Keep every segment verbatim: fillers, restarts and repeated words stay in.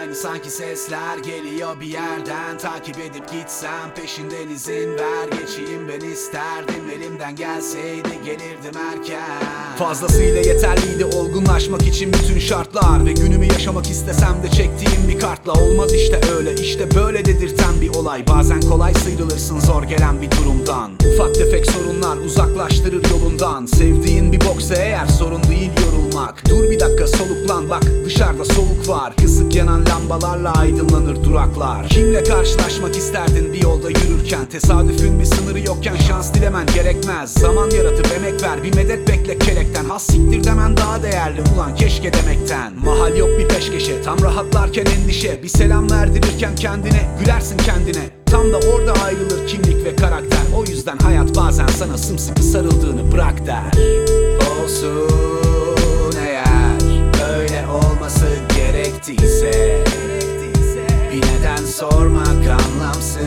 aynı sanki sesler geliyor bir yerden. Takip edip gitsem peşinden izin ver. Geçeyim ben isterdim, elimden gelseydi gelirdim erken. Fazlasıyla yeterliydi olgunlaşmak için bütün şartlar. Ve günümü yaşamak istesem de çektiğim bir kartla olmaz işte öyle, işte böyle dedirten bir olay. Bazen kolay sıyrılırsın zor gelen bir durumdan. Ufak tefek sorunlar uzaklaştırır yolundan. Sevdiğin bir boksa eğer sorun değil yorulmak. Dur bir dakika soluklan, bak dışarıda soğuk var. Kısık yanan lambalarla aydınlanır duraklar. Kimle karşılaşmak isterdin bir yolda yürürken? Tesadüfün bir sınırı yokken şans dilemen gerekmez. Zaman yaratıp emek ver, bir medet bekle kelekten. Has siktir demen daha değerli ulan keşke demekten. Mahal yok bir peşkeşe, tam rahatlarken endişe. Bir selam verdirirken kendine, gülersin kendine. Tam da orada ayrılır kimlik ve karakter. O yüzden hayat bazen sana sımsıkı sarıldığını bırak der. Olsun eğer böyle olması gerektiyse, bir neden sormak anlamsız.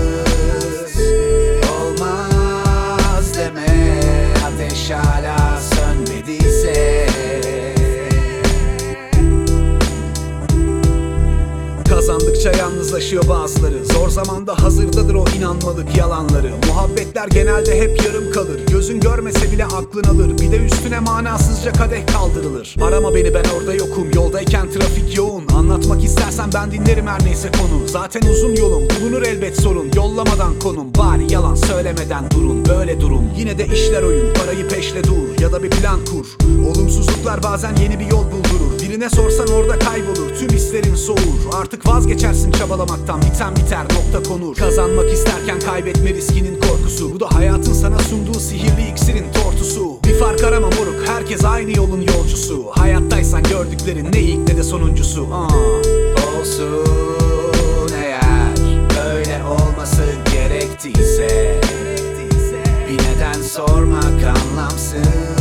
Olmaz deme ateş hala sönmediyse. Kazandıkça yalnızlaşıyor bazıları. Zor zamanda hazırdadır o inanmalık yalanları. Muhabbetler genelde hep yarım kalır. Gözün görmese bile aklın alır. Bir de üstüne manasızca kadeh kaldırılır. Arama beni ben orada yokum. Yoldayken trafik yoğun. Anlatmak istersen ben dinlerim her neyse konu. Zaten uzun yolum, bulunur elbet sorun. Yollamadan konum, bari yalan söylemeden durun. Böyle durum, yine de işler oyun. Parayı peşle dur ya da bir plan kur. Olumsuzluklar bazen yeni bir yol buldurur. Birine sorsan orada kaybolur. Tüm hislerin soğur. Artık vazgeçersin çabalamaktan, biten biter nokta konur. Kazanmak isterken kaybetme riskinin korkusu. Bu da hayatın sana sunduğu sihirli iksirin tortusu. Bir fark arama moruk, herkes aynı yolun yolcusu. Hayattaysan gördüklerin ne ilk ne de sonuncusu. Aa. Olsun eğer böyle olması gerektiyse, bir neden sormak anlamsız.